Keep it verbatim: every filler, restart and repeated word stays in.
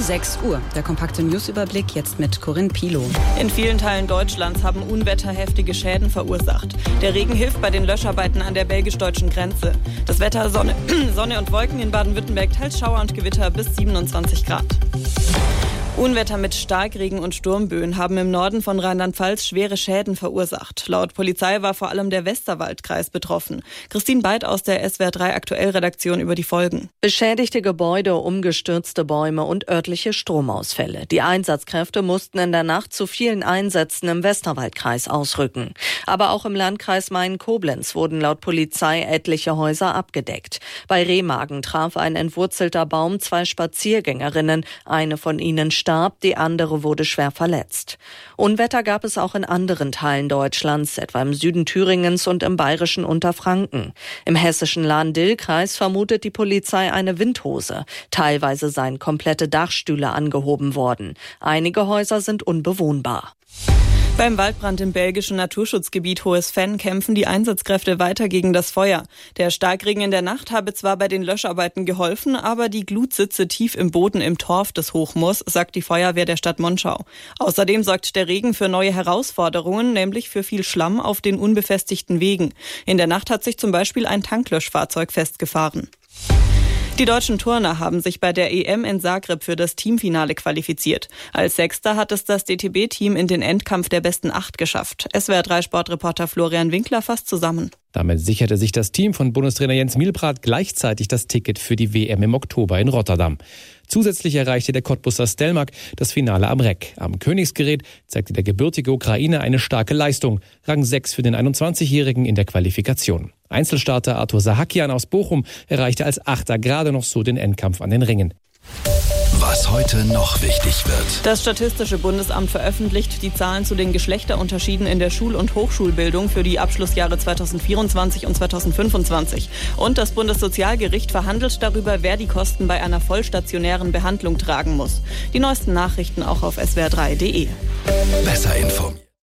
sechs Uhr. Der kompakte Newsüberblick jetzt mit Corinne Pilow. In vielen Teilen Deutschlands haben Unwetter heftige Schäden verursacht. Der Regen hilft bei den Löscharbeiten an der belgisch-deutschen Grenze. Das Wetter Sonne, Sonne und Wolken in Baden-Württemberg, teils Schauer und Gewitter bis siebenundzwanzig Grad. Unwetter mit Starkregen und Sturmböen haben im Norden von Rheinland-Pfalz schwere Schäden verursacht. Laut Polizei war vor allem der Westerwaldkreis betroffen. Christine Beid aus der S W R drei Aktuell-Redaktion über die Folgen. Beschädigte Gebäude, umgestürzte Bäume und örtliche Stromausfälle. Die Einsatzkräfte mussten in der Nacht zu vielen Einsätzen im Westerwaldkreis ausrücken. Aber auch im Landkreis Main-Koblenz wurden laut Polizei etliche Häuser abgedeckt. Bei Remagen traf ein entwurzelter Baum zwei Spaziergängerinnen. Eine von ihnen starb, die andere wurde schwer verletzt. Unwetter gab es auch in anderen Teilen Deutschlands, etwa im Süden Thüringens und im bayerischen Unterfranken. Im hessischen Lahn-Dill-Kreis vermutet die Polizei eine Windhose. Teilweise seien komplette Dachstühle angehoben worden. Einige Häuser sind unbewohnbar. Beim Waldbrand im belgischen Naturschutzgebiet Hohes Venn kämpfen die Einsatzkräfte weiter gegen das Feuer. Der Starkregen in der Nacht habe zwar bei den Löscharbeiten geholfen, aber die Glut sitze tief im Boden im Torf des Hochmoos, sagt die Feuerwehr der Stadt Monschau. Außerdem sorgt der Regen für neue Herausforderungen, nämlich für viel Schlamm auf den unbefestigten Wegen. In der Nacht hat sich zum Beispiel ein Tanklöschfahrzeug festgefahren. Die deutschen Turner haben sich bei der E M in Zagreb für das Teamfinale qualifiziert. Als Sechster hat es das D T B-Team in den Endkampf der besten Acht geschafft. S W R drei Sportreporter Florian Winkler fasst zusammen. Damit sicherte sich das Team von Bundestrainer Jens Mielbrath gleichzeitig das Ticket für die W M im Oktober in Rotterdam. Zusätzlich erreichte der Cottbusser Stelmag das Finale am Reck. Am Königsgerät zeigte der gebürtige Ukrainer eine starke Leistung. Rang sechs für den einundzwanzigjährigen in der Qualifikation. Einzelstarter Arthur Sahakian aus Bochum erreichte als Achter gerade noch so den Endkampf an den Ringen. Was heute noch wichtig wird. Das Statistische Bundesamt veröffentlicht die Zahlen zu den Geschlechterunterschieden in der Schul- und Hochschulbildung für die Abschlussjahre zweitausendvierundzwanzig und zweitausendfünfundzwanzig. Und das Bundessozialgericht verhandelt darüber, wer die Kosten bei einer vollstationären Behandlung tragen muss. Die neuesten Nachrichten auch auf S W R drei punkt de. Besser informiert.